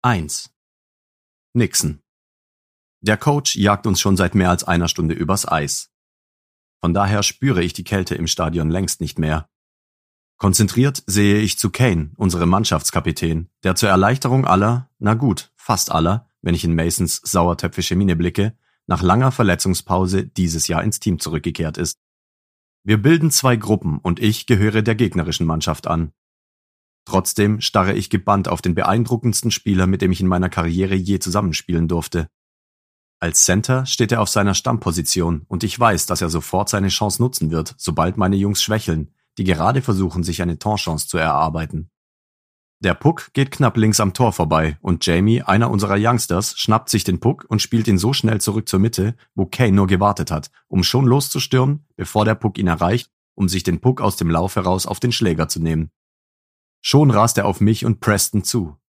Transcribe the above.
1. Nixon. Der Coach jagt uns schon seit mehr als einer Stunde übers Eis. Von daher spüre ich die Kälte im Stadion längst nicht mehr. Konzentriert sehe ich zu Kane, unserem Mannschaftskapitän, der zur Erleichterung aller, na gut, fast aller, wenn ich in Masons sauertöpfische Miene blicke, nach langer Verletzungspause dieses Jahr ins Team zurückgekehrt ist. Wir bilden 2 Gruppen und ich gehöre der gegnerischen Mannschaft an. Trotzdem starre ich gebannt auf den beeindruckendsten Spieler, mit dem ich in meiner Karriere je zusammenspielen durfte. Als Center steht er auf seiner Stammposition und ich weiß, dass er sofort seine Chance nutzen wird, sobald meine Jungs schwächeln, die gerade versuchen, sich eine Torchance zu erarbeiten. Der Puck geht knapp links am Tor vorbei und Jamie, einer unserer Youngsters, schnappt sich den Puck und spielt ihn so schnell zurück zur Mitte, wo Kane nur gewartet hat, um schon loszustürmen, bevor der Puck ihn erreicht, um sich den Puck aus dem Lauf heraus auf den Schläger zu nehmen. Schon rast er auf mich und Preston zu.